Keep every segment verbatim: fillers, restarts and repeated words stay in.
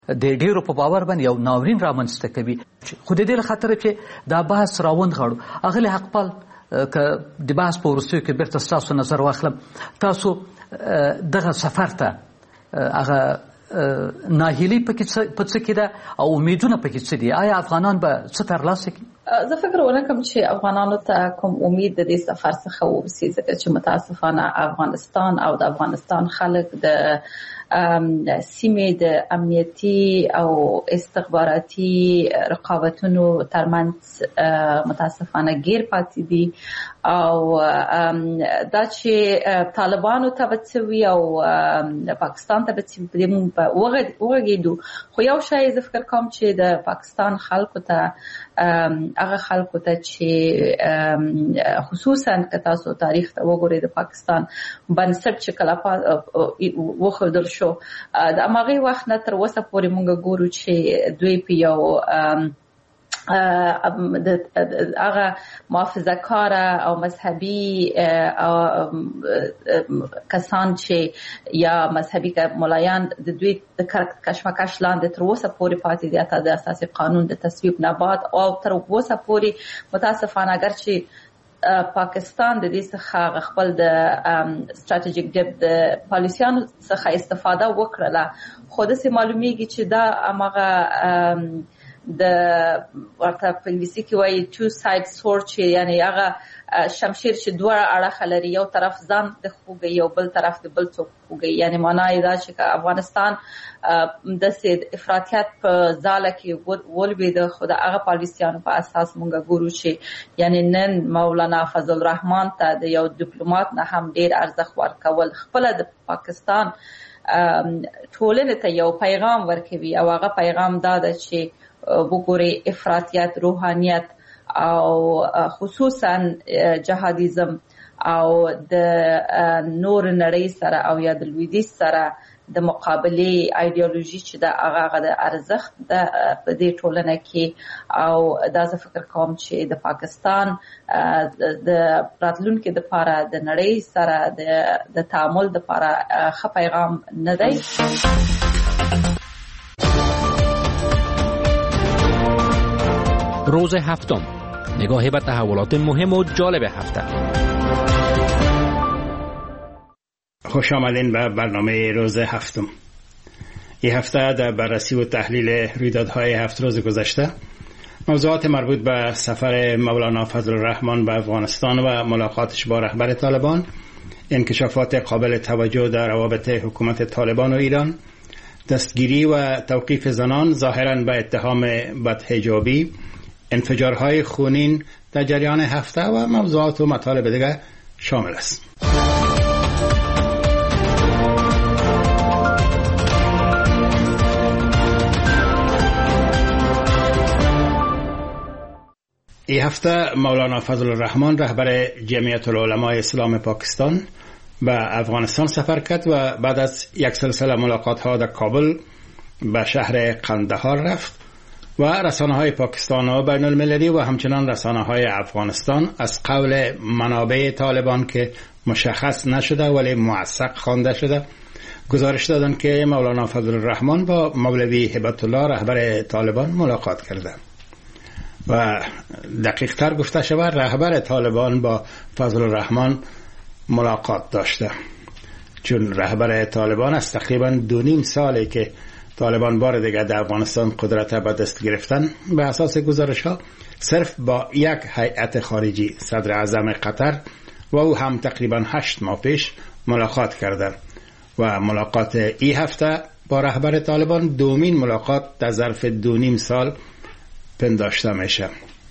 د ډیرو په باور باندې یو ناورین رامنځته کوي. خو د دې له خاطره چې دا بحث راوند غواړو، اغلې حقپال که د بحث په وروستیو کې بیرته ستاسو نظر واخلم، تاسو دغه سفر ته هغه ناهیلي پکې په څه کې ده او امیدونه پکې څه دي؟ آیا افغانان به څه ترلاسه کړي؟ زه فکر ونه کوم چې افغانانو ته کوم امید د دې سفر څخه وبسي، ځکه چې متاسفانه افغانستان او د افغانستان خلک د سیمې د امنیتي او استخباراتي رقابتونو ترمنځ متاسفانه غیر پاتې دي، او دا چې طالبانو ته به څه وي او پاکستان ته به څه وي وغږېدو. خو یو شی زه فکر کوم چې د پاکستان خلکو ته، هغه خلکو ته چې خصوصا که تاسو تاریخ ته وګورئ، د پاکستان بنسټ چې کله وښودل شو، د هماغې وخت نه تر اوسه پورې موږ ګورو چې دوی په یو هغه محافظه کاره او مذهبي کسان چې یا مذهبي ملایان د دوی د کشمکش لاندې تر اوسه پورې پاتې دي، حتی د اساسي قانون د تصویب نه بعد او تر اوسه پورې متاسفانه اگر چې پاکستان د دې څخه خپل د ستراتیژیک ډیپ د پالیسیانو څخه استفاده وکړله، خو داسې معلومیږي چې دا هغه د ورته په انګلیسي کې وایي two side sword، چې یعنی هغه شمشیر چې دوه اړخه لري، یو طرف ځان د خوږي یو بل طرف د بل څوک خوږي. یعنی معنا یې دا چې افغانستان د سید افراطیت په ځاله کې ولوېده، خو د هغه پالیسیانو په اساس مونږ ګورو چې یعنی نن مولانا فضل الرحمن ته د یو ډیپلوماټ نه هم ډیر ارزښت ورکول، خپل د پاکستان ټولنې ته یو پیغام ورکوي، او هغه پیغام دا ده چې وګورئ افراطیت، روحانیت او خصوصا جهادیزم او د نور نړۍ سره او یا د لویدیځ سره د مقابله ایدئولوژي چې د هغه د ارزښت د په دې ټولنه کې، او دا زه فکر کوم چې د پاکستان د راتلونکي لپاره د نړۍ سره د تعامل لپاره ښه پیغام نه دی. روز هفتم، نگاهی به تحولات مهم و جالب هفته. خوش آمدین به برنامه روز هفتم. این هفته در بررسی و تحلیل رویدادهای هفت روز گذشته، موضوعات مربوط به سفر مولانا فضل الرحمن به افغانستان و ملاقاتش با رهبر طالبان، انکشافات قابل توجه در روابط حکومت طالبان و ایران، دستگیری و توقیف زنان ظاهراً به اتهام بدحجابی، انفجارهای خونین در جریان هفته و موضوعات و مطالب دیگر شامل است. این هفته مولانا فضل الرحمن رهبر جمعیت العلماء اسلام پاکستان به افغانستان سفر کرد و بعد از یک سلسله ملاقات ها در کابل به شهر قندهار رفت و رسانه های پاکستان و بین المللی و همچنان رسانه های افغانستان از قول منابع طالبان که مشخص نشده ولی موثق خوانده شده گزارش دادند که مولانا فضل الرحمن با مولوی هبت الله رهبر طالبان ملاقات کرده و دقیق تر گفته شود رهبر طالبان با فضل الرحمن ملاقات داشته، چون رهبر طالبان است تقریبا دو نیم ساله که طالبان بار دیگر در افغانستان قدرت به دست گرفتن، به اساس گزارش ها صرف با یک هیئت خارجی صدر اعظم قطر و او هم تقریبا هشت ماه پیش ملاقات کردند و ملاقات این هفته با رهبر طالبان دومین ملاقات در ظرف دو نیم سال پنداشته میشه.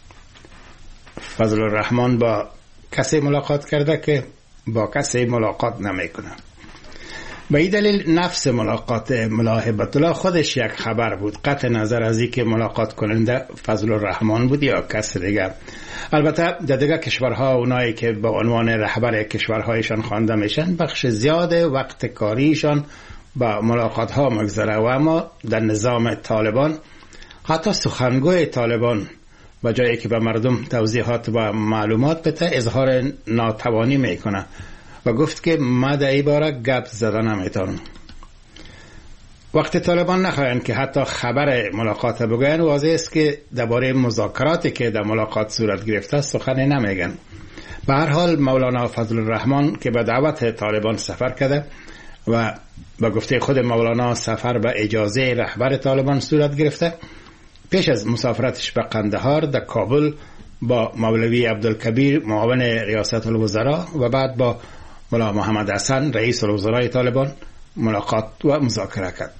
فضل الرحمن با کسی ملاقات کرده که با کسی ملاقات نمیکنه. به این دلیل نفس ملاقات ملا هبت الله خودش یک خبر بود، قطع نظر از اینکه ملاقات کننده فضل الرحمن بود یا کس دیگر. البته در دیگر کشورها اونایی که به عنوان رهبر کشورهایشان خوانده میشن بخش زیاد وقت کاریشان با ملاقات ها مگذره، و اما در نظام طالبان حتی سخنگوی طالبان و جایی که به مردم توضیحات و معلومات بده اظهار ناتوانی میکنه و گفت که ما در این باره گپ زدن نمیتونم. وقتی طالبان نخواهند که حتی خبر ملاقات بگوین، واضح است که درباره مذاکراتی که در ملاقات صورت گرفته است سخنی نمیگن. به هر حال مولانا فضل الرحمن که به دعوت طالبان سفر کرده و به گفته خود مولانا سفر به اجازه رهبر طالبان صورت گرفته، پیش از مسافرتش به قندهار در کابل با مولوی عبدالکبیر معاون ریاست الوزراء و بعد با مولا محمد حسن رئیس الوزراء طالبان ملاقات و مذاکره کرد.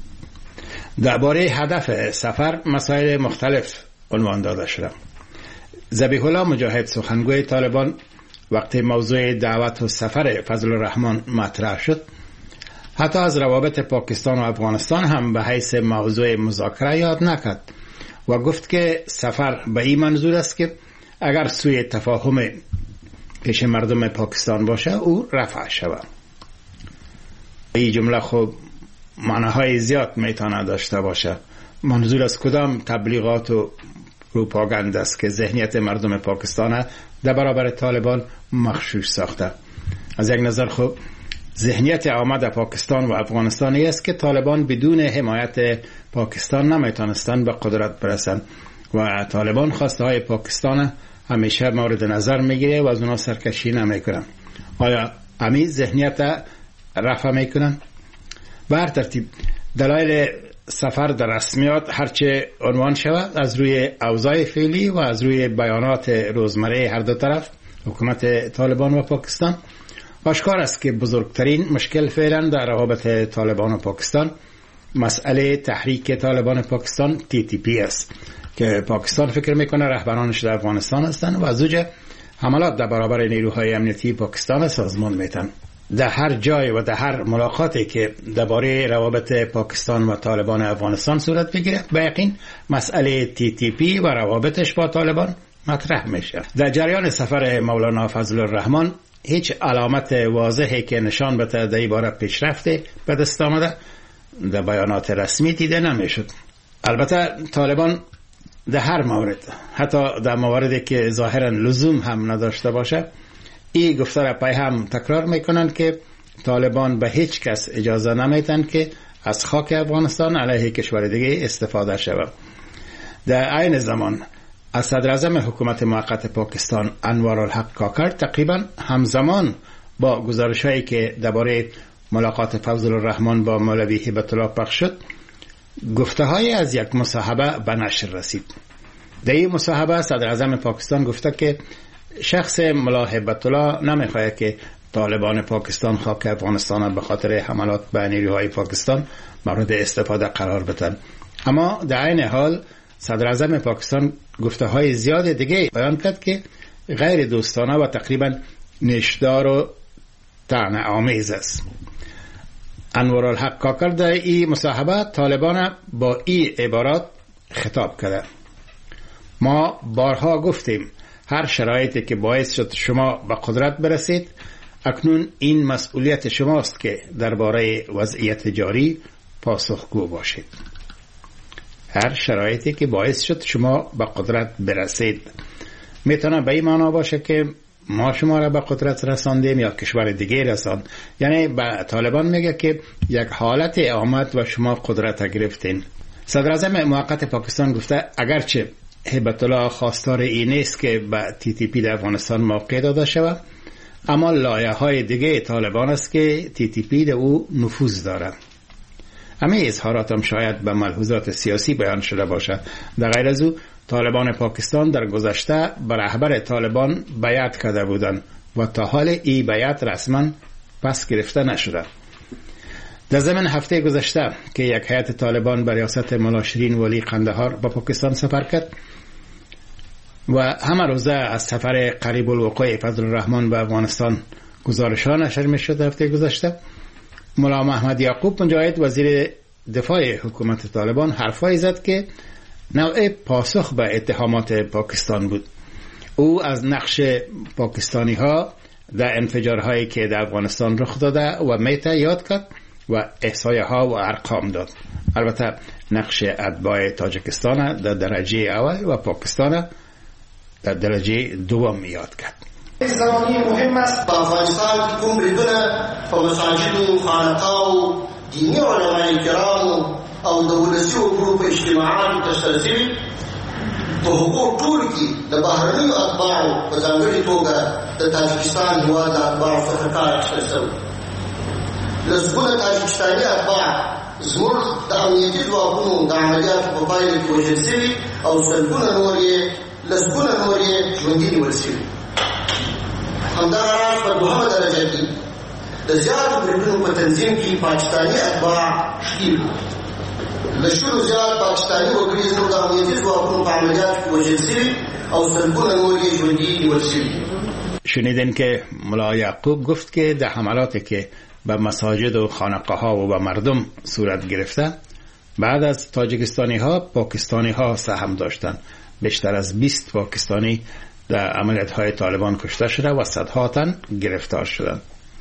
درباره هدف سفر مسائل مختلف عنوان داده شده. ذبیح الله مجاهد سخنگوی طالبان وقتی موضوع دعوت و سفر فضل الرحمن مطرح شد، حتی از روابط پاکستان و افغانستان هم به حیث موضوع مذاکره یاد نکرد و گفت که سفر به این منظور است که اگر سوی تفاهم پیش مردم پاکستان باشه او رفع شود. این جمله خب معناهای زیاد میتونه داشته باشه. منظور از کدام تبلیغات و پروپاگاند است که ذهنیت مردم پاکستان در برابر طالبان مغشوش ساخته؟ از یک نظر خب ذهنیت عامه در پاکستان و افغانستان است که طالبان بدون حمایت پاکستان نمیتونستند به قدرت برسند و طالبان خواسته های پاکستان همیشه مورد نظر میگیره و از اونا سرکشی نمیکنن. آیا امی ذهنیت رفع میکنن؟ به هر ترتیب دلایل سفر در رسمیات هرچه عنوان شود، از روی اوضاع فعلی و از روی بیانات روزمره هر دو طرف حکومت طالبان و پاکستان، آشکار است که بزرگترین مشکل فعلا در روابط طالبان و پاکستان مسئله تحریک طالبان پاکستان تی تی پی است که پاکستان فکر میکنه رهبرانش در افغانستان هستند و از اوجه حملات در برابر نیروهای امنیتی پاکستان سازمان میتن. در هر جای و در هر ملاقاتی که درباره روابط پاکستان و طالبان افغانستان صورت بگیره، به یقین مسئله تی تی پی و روابطش با طالبان مطرح میشه. در جریان سفر مولانا فضل الرحمن هیچ علامت واضحی که نشان بده در این باره پیشرفت به دست آمده در بیانات رسمی دیده نمیشد. البته طالبان در هر مورد، حتی در مواردی که ظاهرا لزوم هم نداشته باشه، این گفته را پای هم تکرار میکنن که طالبان به هیچ کس اجازه نمیدن که از خاک افغانستان علیه کشور دیگه استفاده شود. در عین زمان از صدر اعظم حکومت موقت پاکستان انوارالحق کاکر تقریبا همزمان با گزارش‌هایی که درباره ملاقات فضل الرحمن با مولوی هبت الله پخش شد، گفته‌های از یک مصاحبه به نشر رسید. در این مصاحبه صدر اعظم پاکستان گفته که شخص ملا هبت الله نمیخواهد که طالبان پاکستان خاک افغانستان به خاطر حملات به نیروهای پاکستان مورد استفاده قرار بدن. اما در عین حال صدر اعظم پاکستان گفته های زیاد دیگه بیان کرد که غیر دوستانه و تقریبا نشدار و طعنه آمیز است. انوارالحق کاکر در این مصاحبه طالبان با این عبارات خطاب کرده: ما بارها گفتیم هر شرایطی که باعث شد شما به قدرت برسید، اکنون این مسئولیت شماست که درباره وضعیت جاری پاسخگو باشید. هر شرایطی که باعث شد شما به قدرت برسید میتونه به این معنا باشه که ما شما را به قدرت رساندیم یا کشور دیگه رساند. یعنی به طالبان میگه که یک حالت آمد و شما قدرت گرفتین. صدر اعظم موقت پاکستان گفته اگرچه هبت الله خواستار این نیست که به تی تی پی در افغانستان موقع داده شود، اما لایه های دیگه طالبان است که تی تی پی در او نفوذ داره. همه اظهارات هم شاید به ملحوظات سیاسی بیان شده باشد. در غیر از او طالبان پاکستان در گذشته به رهبر طالبان بیعت کرده بودند و تا حال این بیعت رسما پس گرفته نشده. در ضمن هفته گذشته که یک هیئت طالبان به ریاست مولا شیرین ولی قندهار به پاکستان سفر کرد و همه روزه از سفر قریب الوقوع فضل الرحمن به افغانستان گزارش‌ها نشر می‌شد. هفته گذشته مولا محمد یعقوب مجاهد وزیر دفاع حکومت طالبان حرفایی زد که نوع پاسخ به اتهامات پاکستان بود. او از نقش پاکستانی ها در انفجارهایی که در افغانستان رخ داده و میته یاد کرد و احصایه ها و ارقام داد. البته نقش اتباع تاجیکستان در درجه اول و پاکستان در درجه دوم یاد کرد. زمانی مهم است. افغانستان کوم بریدونه په مساجد و خانقاه و دینی علماء کرام او د ولسي وګړو په اجتماعاتو ترسره شوي په هغو ټولو کې د بهرنیو اتباعو په ځانګړې توګه د تاجکستان هېواد د اتباعو څخه کار اخیستل شوی. لسګونه تاجکستاني اتباع زموږ د امنیتي ځواکونو د عملیاتو په پایله کې وژل شوي او سلګونه نور یې لسګونه نور یې ژوندي نیول شوي. همدغه راز په دوهمه درجه کې د زیاتو بریدونو په تنظیم کې پاکستاني اتباع شتي له شلو زیات پاکستاني وګړي زموږ د امنیتي ځواکونو په عملیاتو کې وژل شوي او سلګونه نور یې ژوندي نیول شوي. شنیدین که ملا یعقوب گفت که در حملاتی که به مساجد و خانقاه ها و به مردم صورت گرفته بعد از تاجیکستانی ها پاکستانی ها سهم داشتند. بیشتر از بیست پاکستانی در عملیات های طالبان کشته شده و صدها تن گرفتار شدند.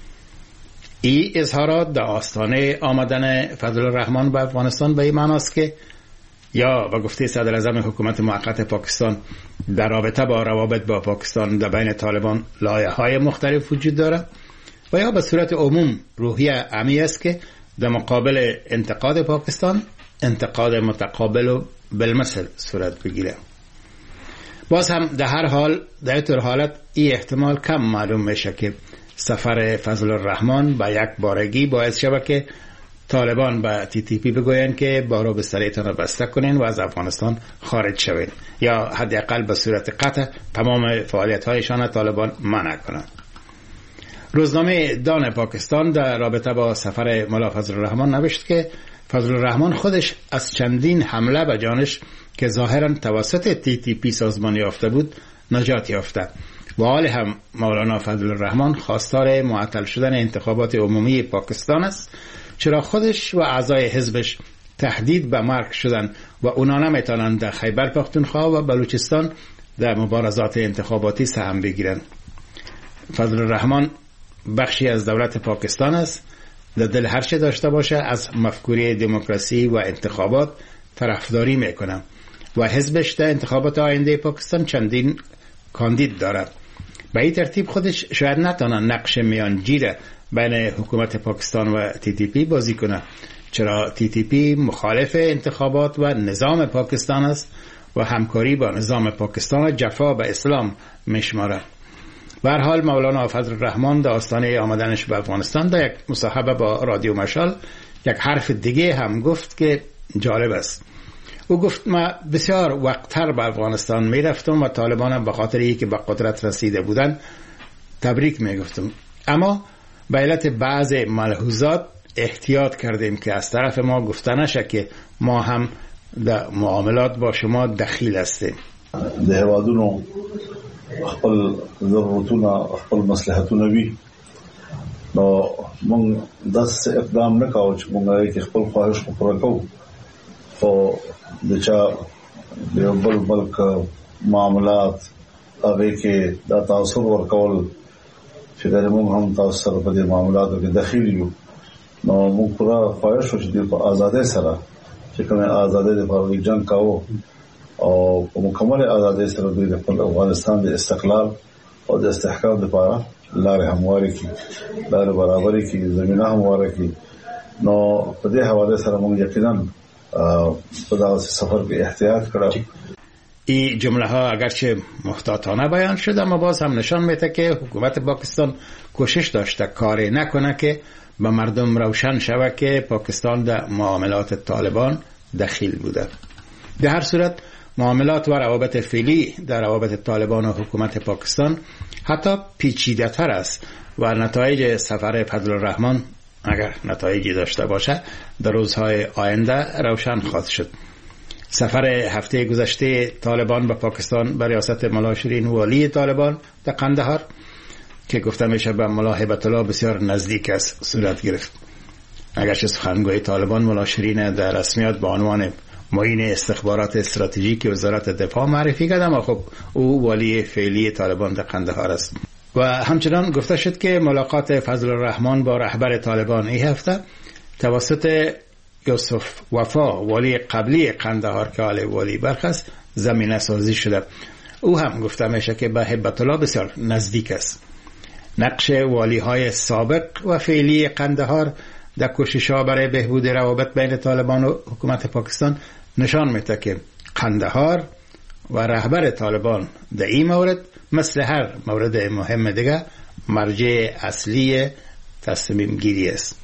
این اظهارات در آستانه آمدن فضل الرحمن به افغانستان به این معناست که یا به گفته صدر اعظم حکومت موقت پاکستان در رابطه با روابط با پاکستان در بین طالبان لایه‌های مختلف وجود داره و یا به صورت عموم روحیه عمی است که در مقابل انتقاد پاکستان انتقاد متقابل و بالمثل صورت بگیره. باز هم در هر حال در طور حالت این احتمال کم معلوم میشه که سفر فضل الرحمن با یک بارگی باعث شود که طالبان به تی تی پی بگوین که بارو بستریتان را بسته کنین و از افغانستان خارج شوین یا حداقل به صورت قطع تمام فعالیت هایشان طالبان منع کنند. روزنامه دان پاکستان در رابطه با سفر ملا فضل الرحمن نوشت که فضل الرحمن خودش از چندین حمله به جانش که ظاهرا توسط تی تی پی سازمان یافته بود نجات یافته و حال هم مولانا فضل الرحمن خواستار معطل شدن انتخابات عمومی پاکستان است، چرا خودش و اعضای حزبش تهدید به مرگ شدن و اونا نمیتونن در خیبر پختونخوا و بلوچستان در مبارزات انتخاباتی سهم بگیرن. فضل الرحمن بخشی از دولت پاکستان است، در دل هر چه داشته باشه از مفکوره دموکراسی و انتخابات طرفداری میکنه و حزبش در انتخابات آینده پاکستان چندین کاندید دارد. به این ترتیب خودش شاید نتونه نقش میانجیره بین حکومت پاکستان و تی تی پی بازی کنه، چرا تی تی پی مخالف انتخابات و نظام پاکستان است و همکاری با نظام پاکستان جفا به اسلام میشماره. به هر حال مولانا فضل الرحمن در آستانه آمدنش به افغانستان در یک مصاحبه با رادیو مشال یک حرف دیگه هم گفت که جالب است. او گفت ما بسیار وقتتر به افغانستان می رفتم و طالبان به خاطر ای که به قدرت رسیده بودن تبریک می گفتم، اما به علت بعض ملحوظات احتیاط کردیم که از طرف ما گفته نشه که ما هم در معاملات با شما دخیل هستیم. د هیوادونو خپل ضرورتونه خپل مصلحتونه وي نو موږ داسې اقدام نه کوو چې موږ یې خپل خواهش پوره کوو، خو د چا د یو بل ملک معاملات هغې کې دا تاثر ورکول چې موږ هم تاسو سره په دې معاملاتو کې دخیل یو، نو موږ پوره خواهش وکړو چې په ازادۍ سره چې کومه ازادۍ لپاره جنګ کوو او په مکمل ازادۍ سره د خپل افغانستان د استقلال او د استحکام لپاره لارې همواري کی لارې برابرۍ کی زمينه همواري کی. نو په دې حواله سره موږ یقینا په دغه سفر کې احتیاط کړو. این جمله ها اگرچه محتاطانه بیان شده اما باز هم نشان میده که حکومت پاکستان کوشش داشته کاری نکنه که به مردم روشن شود که پاکستان در معاملات طالبان دخیل بوده. در هر صورت معاملات و روابط فعلی در روابط طالبان و حکومت پاکستان حتی پیچیده تر است و نتایج سفر فضل الرحمن اگر نتایجی داشته باشه در روزهای آینده روشن خواهد شد. سفر هفته گذشته طالبان به پاکستان به ریاست ملا شیرین والی طالبان در قندهار که گفته میشه به ملا هیبت الله بسیار نزدیک است صورت گرفت. اگرچه سخنگوی طالبان ملا شیرین در رسمیات به عنوان معین استخبارات استراتژیک وزارت دفاع معرفی کرد، اما خب او والی فعلی طالبان در قندهار است. و همچنان گفته شد که ملاقات فضل الرحمن با رهبر طالبان این هفته توسط یوسف وفا والی قبلی قندهار که حال والی بلخ است زمینه سازی شده. او هم گفته میشه که به هیبت الله بسیار نزدیک است. نقش والی های سابق و فعلی قندهار در کوشش‌ها برای بهبود روابط بین طالبان و حکومت پاکستان نشان میده که قندهار و رهبر طالبان در این مورد مثل هر مورد مهم دیگه مرجع اصلی تصمیم گیری است.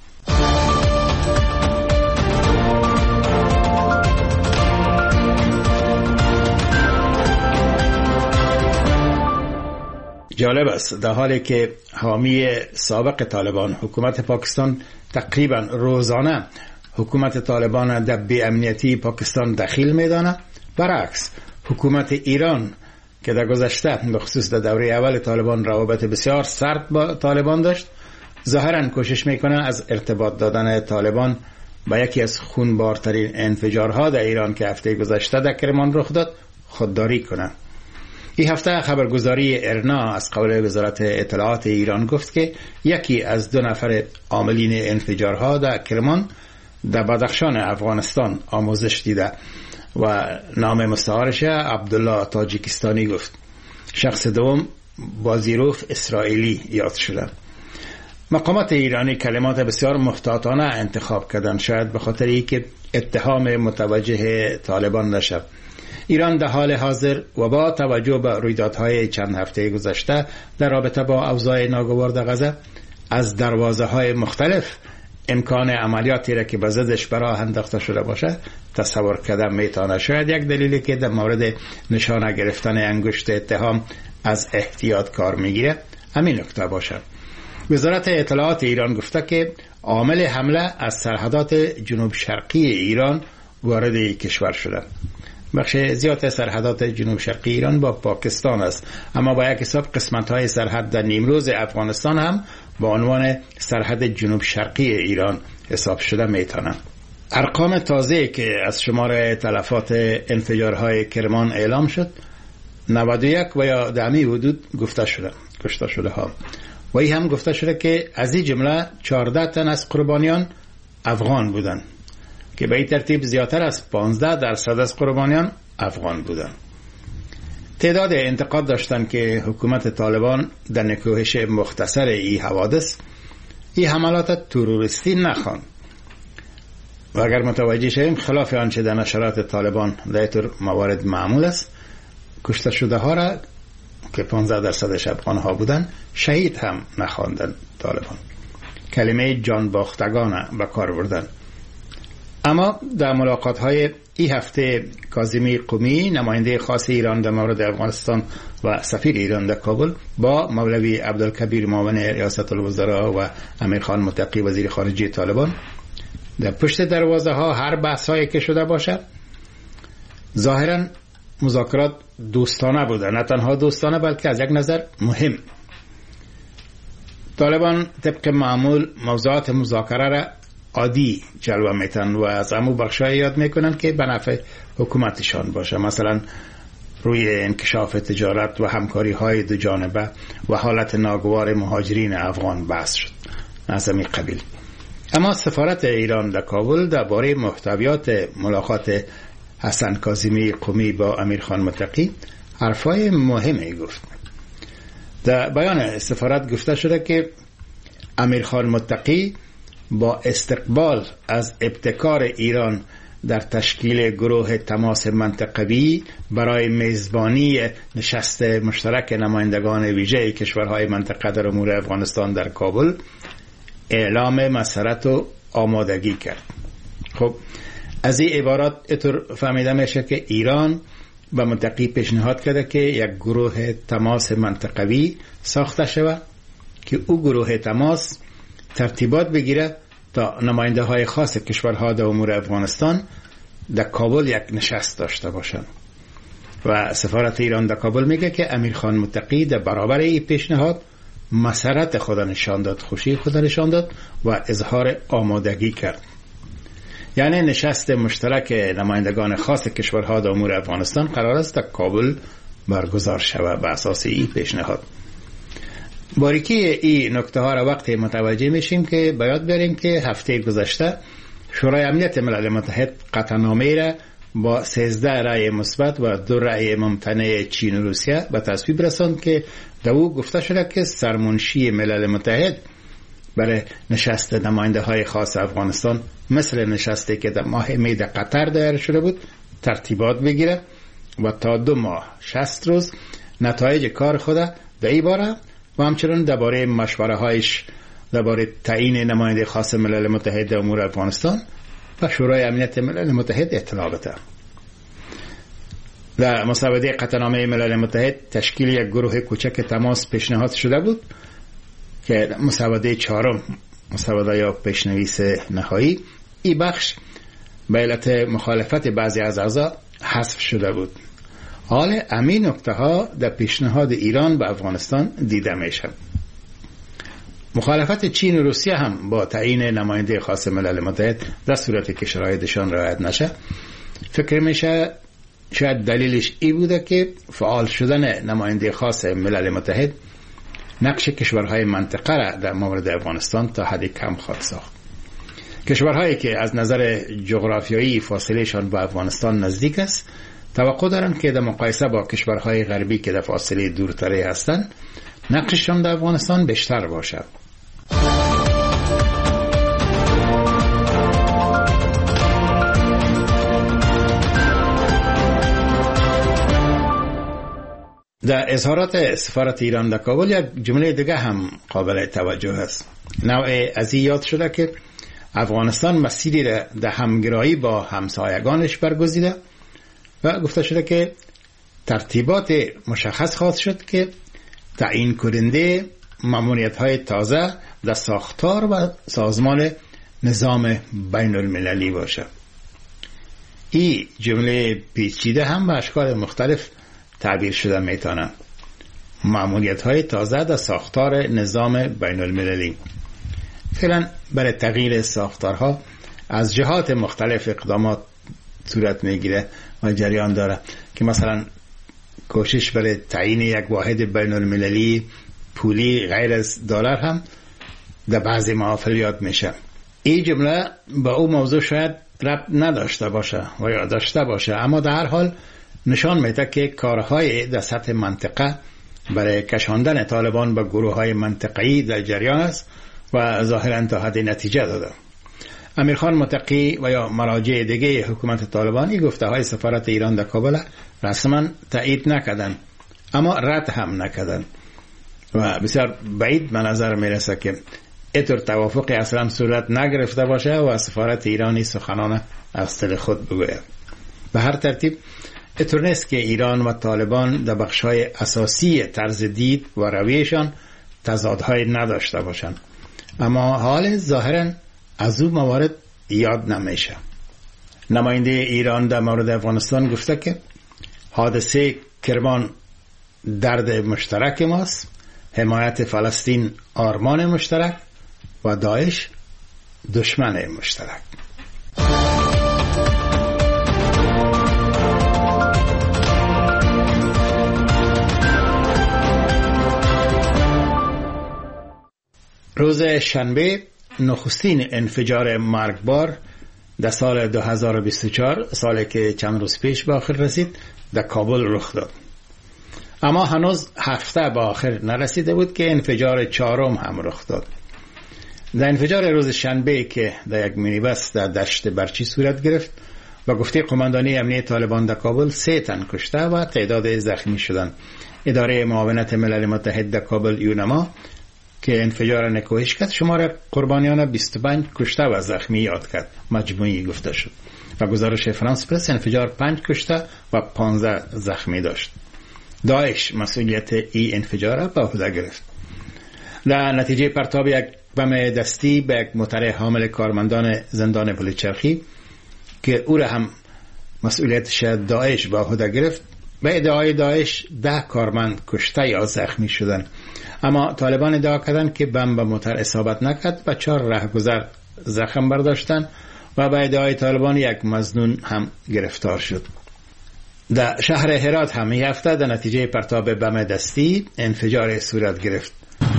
جالب است در حالی که حامی سابق طالبان حکومت پاکستان تقریبا روزانه حکومت طالبان در بی امنیتی پاکستان دخیل میدانه، برعکس حکومت ایران که در گذشته به خصوص در دوره اول طالبان روابط بسیار سرد با طالبان داشت، ظاهرا کوشش میکنه از ارتباط دادن طالبان با یکی از خونبارترین انفجارها در ایران که هفته گذشته در کرمان رخ داد خودداری کنه. این هفته خبرگزاری ارنا از قول وزارت اطلاعات ایران گفت که یکی از دو نفر عاملین انفجارها در کرمان در بدخشان افغانستان آموزش دیده و نام مستعارش عبدالله تاجیکستانی گفت. شخص دوم بازیروف اسرائیلی یاد شده. مقامات ایرانی کلمات بسیار محتاطانه انتخاب کردن، شاید به خاطر اینکه اتهام متوجه طالبان نشد. ایران در حال حاضر و با توجه به رویدادهای چند هفته گذشته در رابطه با اوضاع ناگوار در غزه از دروازه های مختلف امکان عملیاتی را که به ضدش براه انداخته شده باشه تصور کردن میتونه. شاید یک دلیلی که در مورد نشانه گرفتن انگشت اتهام از احتیاط کار میگیره همین نکته باشه. وزارت اطلاعات ایران گفته که عامل حمله از سرحدات جنوب شرقی ایران وارد کشور شده. بخش زیاد سرحدات جنوب شرقی ایران با پاکستان است، اما با یک حساب قسمت های سرحد در نیمروز افغانستان هم با عنوان سرحد جنوب شرقی ایران حساب شده میتونه. ارقام تازه که از شمار تلفات انفجارهای کرمان اعلام شد نود و یک و یا در همین حدود گفته شده کشته شده ها و این هم گفته شده که از این جمله چهارده تن از قربانیان افغان بودند که به این ترتیب زیادتر از پانزده درصد از قربانیان افغان بودند. تعداد انتقاد داشتن که حکومت طالبان در نکوهش مختصر این حوادث این حملات تروریستی نخوان و اگر متوجه شویم خلاف آنچه در نشرات طالبان در طور موارد معمول است، کشته شده ها را که پانزده درصدش افغان ها بودن شهید هم نخواندن طالبان. کلمه جان باختگان به کار بردن. اما در ملاقات های این هفته کاظمی قمی نماینده خاص ایران در مورد افغانستان و سفیر ایران در کابل با مولوی عبدالکبیر معاون ریاست الوزراء و امیرخان متقی وزیر خارجه طالبان در پشت دروازه ها هر بحث هایی که شده باشه ظاهرا مذاکرات دوستانه بوده، نه تنها دوستانه بلکه از یک نظر مهم. طالبان طبق معمول موضوعات مذاکره را عادی جلوه میتن و از امو بخشای یاد میکنن که به نفع حکومتشان باشه، مثلا روی انکشاف تجارت و همکاری های دو جانبه و حالت ناگوار مهاجرین افغان بحث شد از همین قبیل. اما سفارت ایران در کابل درباره محتویات ملاقات حسن کاظمی قمی با امیرخان متقی حرفای مهمی گفت. در بیان سفارت گفته شده که امیرخان متقی با استقبال از ابتکار ایران در تشکیل گروه تماس منطقوی برای میزبانی نشست مشترک نمایندگان ویژه کشورهای منطقه در امور افغانستان در کابل اعلام مسرت و آمادگی کرد. خب از این عبارات اتر فهمیده میشه که ایران به متقی پیشنهاد کرده که یک گروه تماس منطقوی ساخته شود که او گروه تماس ترتیبات بگیره تا نماینده های خاص کشورها در امور افغانستان در کابل یک نشست داشته باشند. و سفارت ایران در کابل میگه که امیرخان متقی در برابر این پیشنهاد مسرت خود نشان داد، خوشی خود نشان داد و اظهار آمادگی کرد. یعنی نشست مشترک نمایندگان خاص کشورها در امور افغانستان قرار است در کابل برگزار شود بر اساس این پیشنهاد. باریکی این نکته ها را وقتی متوجه میشیم که باید بریم که هفته گذشته شورای امنیت ملل متحد قطعنامه را با سیزده رأی مثبت و دو رأی ممتنع چین و روسیه به تصویب رساند که در او گفته شده که سرمنشی ملل متحد برای نشست نماینده های خاص افغانستان مثل نشستی که در ماه می در قطر دایر شده بود ترتیبات بگیره و تا دو ماه شصت روز نتایج کار خود در این باره و همچنین درباره مشوره هایش درباره تعیین نماینده خاص ملل متحد در امور افغانستان و شورای امنیت ملل متحد اطلاع بده. در مسوده قطعنامه ملل متحد تشکیل یک گروه کوچک تماس پیشنهاد شده بود که مسوده چهارم مسوده یا پیشنویس نهایی این بخش به علت مخالفت بعضی از اعضا حذف شده بود. حال همین نکته ها در پیشنهاد ایران به افغانستان دیده میشه. مخالفت چین و روسیه هم با تعیین نماینده خاص ملل متحد در صورتی که شرایطشان رعایت نشه فکر میشه شاید دلیلش ای بوده که فعال شدن نماینده خاص ملل متحد نقش کشورهای منطقه را در مورد افغانستان تا حدی کم خواهد ساخت. کشورهایی که از نظر جغرافیایی فاصلهشان با افغانستان نزدیک است توقع دارند که در مقایسه با کشورهای غربی که در فاصله دورتری هستند نقششان در افغانستان بیشتر باشد. در اظهارات سفارت ایران در کابل یک جمله دیگه هم قابل توجه است. نوع از این یاد شده که افغانستان مسیری را در همگرایی با همسایگانش برگزیده و گفته شده که ترتیبات مشخص خواهد شد که تعیین کننده ماموریت‌های تازه در ساختار و سازمان نظام بین المللی باشه. این جمله پیچیده هم به اشکال مختلف تعبیر شده میتونه. ماموریت‌های تازه در ساختار نظام بین المللی فعلا برای تغییر ساختارها از جهات مختلف اقدامات صورت میگیره و جریان داره که مثلا کوشش برای تعیین یک واحد بین المللی پولی غیر از دلار هم در بعضی محافل یاد میشه. این جمله با او موضوع شاید ربط نداشته باشه و یا داشته باشه، اما در هر حال نشان میده که کارهای در سطح منطقه برای کشاندن طالبان به گروه های منطقه‌ای در جریان است و ظاهراً تا حد نتیجه داده. امیرخان متقی و یا مراجع دیگه حکومت طالبانی گفته های سفارت ایران در کابل رسما تایید نکردن اما رد هم نکردن و بسیار بعید به نظر میرسه که اینطور توافق اصلا صورت نگرفته باشه و سفارت ایرانی سخنان از دل خود بگوید. به هر ترتیب اینطور نیست که ایران و طالبان در بخش‌های اساسی طرز دید و رویشان تضادهای نداشته باشند، اما حال ظاهراً از او موارد یاد نمیشه. نماینده ایران در مورد افغانستان گفته که حادثه کرمان درد مشترک ماست، حمایت فلسطین آرمان مشترک و داعش دشمن مشترک. روز شنبه نخستین انفجار مرگبار در سال دو هزار و بیست و چهار، سالی که چند روز پیش به آخر رسید، در کابل رخ داد. اما هنوز هفته به آخر نرسیده بود که انفجار چهارم هم رخ داد. در انفجار روز شنبه که در یک مینیبس در دشت برچی صورت گرفت و گفته قماندانی امنیت طالبان در کابل سه تن کشته و تعداد زخمی شدند. اداره معاونت ملل متحد در کابل یونما که انفجار نکوهش کرد شمار قربانیان بیست و پنج کشته و زخمی یاد کرد، مجموعی گفته شد و گزارش فرانس پرس انفجار پنج کشته و پانزده زخمی داشت. داعش مسئولیت این انفجار را به عهده گرفت. در نتیجه پرتاب یک بم دستی به یک موتر حامل کارمندان زندان پلچرخی که او را هم مسئولیتش داعش به عهده گرفت، به ادعای داعش ده کارمند کشته یا زخمی شدند، اما طالبان ادعا کردند که بم به موتر اصابت نکرد و چهار راهگذر زخم برداشتند و به ادعای طالبان یک مظنون هم گرفتار شد. در شهر هرات هم این هفته در نتیجه پرتاب بم دستی انفجار صورت گرفت.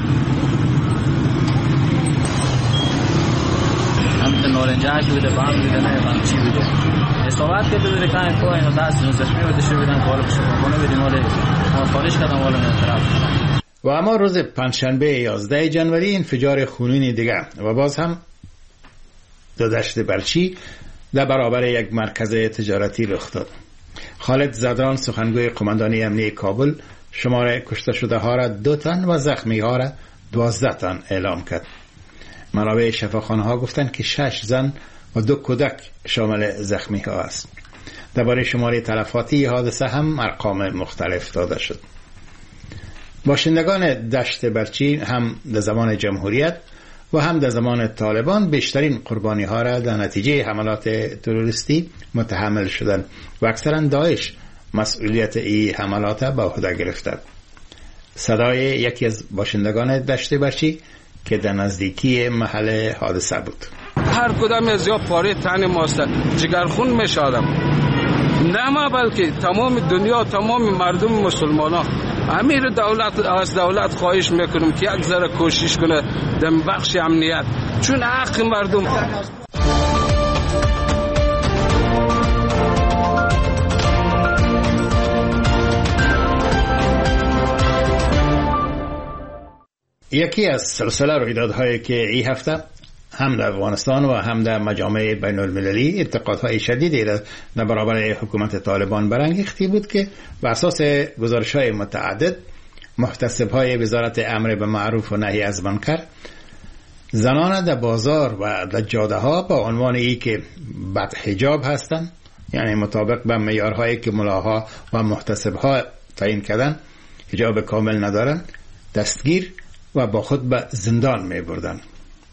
هم نارنجک بوده، بم بوده، نه بم چی بوده. اصابت کرده بوده که این پای دست زخمی بوده شده بودن که حالا بشه کنه بدیم حالا خارج کردن حالا نه طرف. و اما روز پنجشنبه یازده جنوری انفجار خونین دیگه و باز هم در دشت برچی در برابر یک مرکز تجارتی رخ داد. خالد زدران سخنگوی قماندانی امنیه کابل شماره کشته شده ها را دو تن و زخمی ها را دوازده تن اعلام کرد. منابع شفاخانه ها گفتند که شش زن و دو کودک شامل زخمی ها است. درباره شماره تلفاتی حادثه هم ارقام مختلف داده شد. باشندگان دشت برچی هم در زمان جمهوریت و هم در زمان طالبان بیشترین قربانی ها را در نتیجه حملات تروریستی متحمل شدند و اکثرا داعش مسئولیت این حملات به عهده گرفته. صدای یکی از باشندگان دشت برچی که در نزدیکی محل حادثه بود. هر کدام از یا پاره تن ماست، جگرخون میشادم، نه ما بلکه تمام دنیا، تمام مردم مسلمان ها. امیر دولت از دولت خواهش میکنم که یک ذره کوشش کنه در بخش امنیت، چون حق مردم. یکی از سلسله رویدادهایی که این هفته هم در افغانستان و هم در مجامع بین المللی انتقادهای شدیدی را در برابر حکومت طالبان برانگیخته بود که بر اساس گزارش‌های متعدد محتسب‌های وزارت امر به معروف و نهی از منکر زنان در بازار و در جاده‌ها با عنوان ای که بدحجاب هستند، یعنی مطابق به معیارهایی که ملاها و محتسب‌ها تعیین کردن حجاب کامل ندارند، دستگیر و با خود به زندان می بردن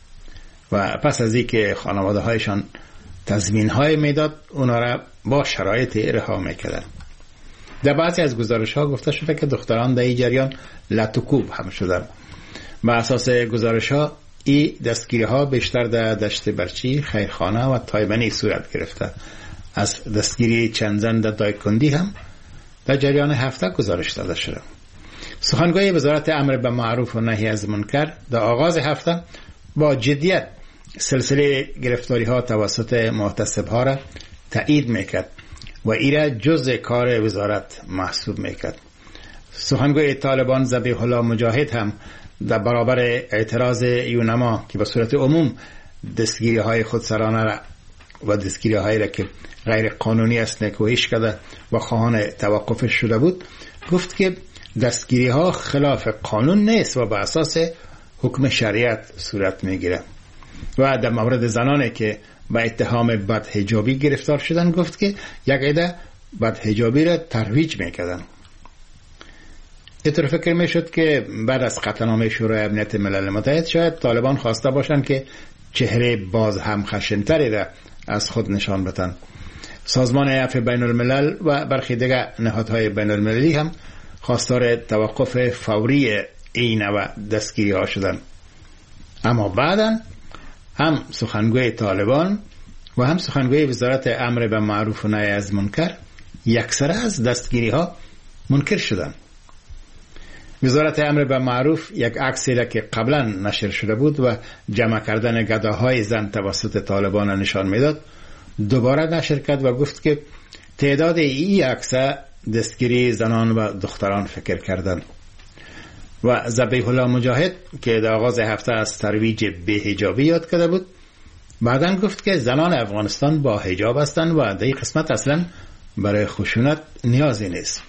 و پس از اینکه خانواده هایشان تضمین های میداد اونا را با شرایط رها میکردن. در بعضی از گزارش ها گفته شده که دختران در این جریان لطوکوب هم شدن. با اساس گزارش ها این دستگیری ها بیشتر در دشت برچی، خیرخانه و تایبنی صورت گرفته. از دستگیری چند زن در دایکندی هم در جریان هفته گزارش داده شده. سخنگوی وزارت امر به معروف و نهی از منکر در آغاز هفته با جدیت سلسله گرفتاری ها توسط محتسب ها را تایید میکرد و ایره جز کار وزارت محسوب میکرد. سخنگوی طالبان ذبیح الله مجاهد هم در برابر اعتراض یونما که به صورت عموم دستگیری های خودسرانه را و دستگیری هایی را که غیر قانونی است نکوهش کرده و خواهان توقفش شده بود، گفت که دستگیری ها خلاف قانون نیست و به اساس حکم شریعت صورت میگیره. و در مورد زنانی که با اتهام بدحجابی گرفتار شدن گفت که یک عده بدحجابی را ترویج میکردن. اینطور فکر میشد که بعد از قطعنامه شورای امنیت ملل متحد شاید طالبان خواسته باشند که چهره باز هم خشنتری را از خود نشان بدن. سازمان عفو بین الملل و برخی دیگر نهادهای بین المللی هم خواستار توقف فوری این و دستگیری ها شدن. اما بعدا هم سخنگوی طالبان و هم سخنگوی وزارت امر به معروف و نهی از منکر یکسره از دستگیری ها منکر شدن. وزارت امر به معروف یک عکسی را که قبلا نشر شده بود و جمع کردن گداهای زن توسط طالبان نشان میداد دوباره نشر کرد و گفت که تعداد این عکس دستگیری زنان و دختران فکر کردند. و ذبیح الله مجاهد که در آغاز هفته از ترویج بی‌حجابی یاد کرده بود بعداً گفت که زنان افغانستان با حجاب هستند و در این قسمت اصلا برای خشونت نیازی نیست.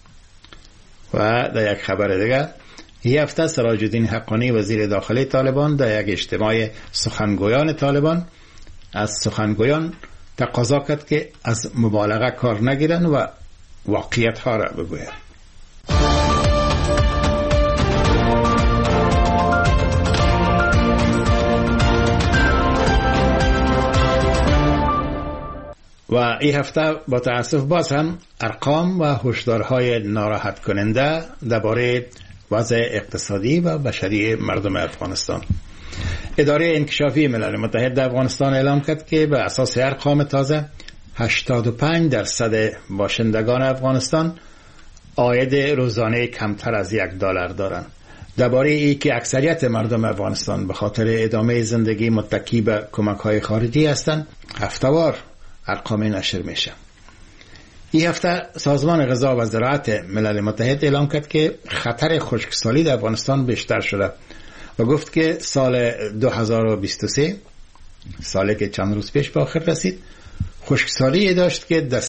و در یک خبر دیگر این هفته سراج الدین حقانی وزیر داخلی طالبان در یک اجتماع سخنگویان طالبان از سخنگویان تقاضا کرد که از مبالغه کار نگیرن و واقعیت ها را بگوید. و این هفته با تأسف باز هم ارقام و هشدارهای ناراحت کننده درباره وضع اقتصادی و بشری مردم افغانستان. اداره انکشافی ملل متحد در افغانستان اعلام کرد که به اساس ارقام تازه هشتاد و پنج درصد باشندگان افغانستان عاید روزانه کمتر از یک دلار دارند. درباره ای که اکثریت مردم افغانستان به خاطر ادامه زندگی متکی به کمک‌های خارجی هستند هفته‌وار ارقام نشر میشه. این هفته سازمان غذا و زراعت ملل متحد اعلام کرد که خطر خشکسالی در افغانستان بیشتر شده و گفت که سال دو هزار و بیست و سه، سالی که چند روز پیش به آخر رسید، خشکسالی داشت که